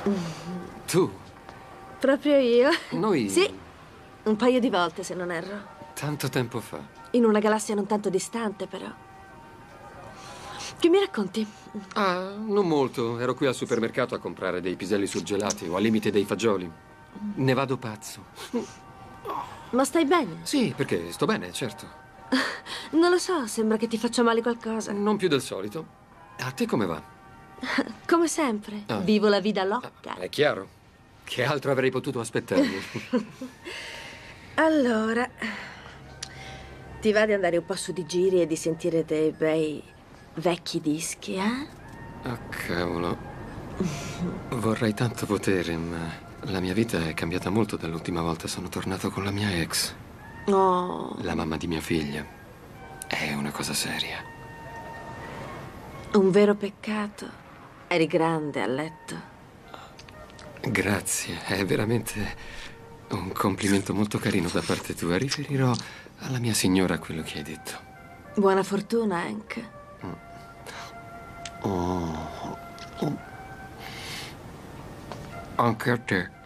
Tu? Proprio io? Noi? Sì, un paio di volte, se non erro. Tanto tempo fa. In una galassia non tanto distante, però. Che mi racconti? Ah, non molto. Ero qui al supermercato a comprare dei piselli surgelati o al limite dei fagioli. Ne vado pazzo. Ma stai bene? Sì, perché sto bene, certo. Non lo so, sembra che ti faccia male qualcosa. Non più del solito. A te come va? Come sempre, Ah. vivo la vita loca. È chiaro. Che altro avrei potuto aspettarmi? Allora, ti va di andare un po' su di giri e di sentire dei bei vecchi dischi, eh? Oh, cavolo. Vorrei tanto potere, ma la mia vita è cambiata molto dall'ultima volta. Sono tornato con la mia ex. Oh, La mamma di mia figlia. È una cosa seria. un vero peccato. Eri grande a letto. Grazie, è veramente un complimento molto carino da parte tua. Riferirò alla mia signora quello che hai detto. Buona fortuna, Hank. Oh. Anche a te.